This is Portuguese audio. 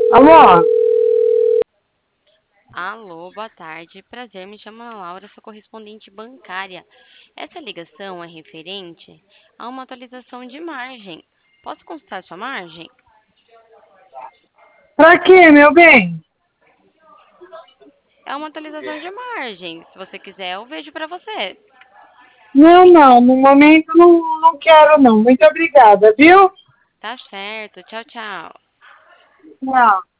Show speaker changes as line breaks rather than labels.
Alô?
Alô, boa tarde. Prazer, me chamo Ana Laura, sou correspondente bancária. Essa ligação é referente a uma atualização de margem. Posso consultar sua margem?
Pra quê, meu bem?
É uma atualização de margem. Se você quiser, eu vejo para você.
Não, não, no momento não quero não. Muito obrigada, viu?
Tá certo. Tchau, tchau.
Não.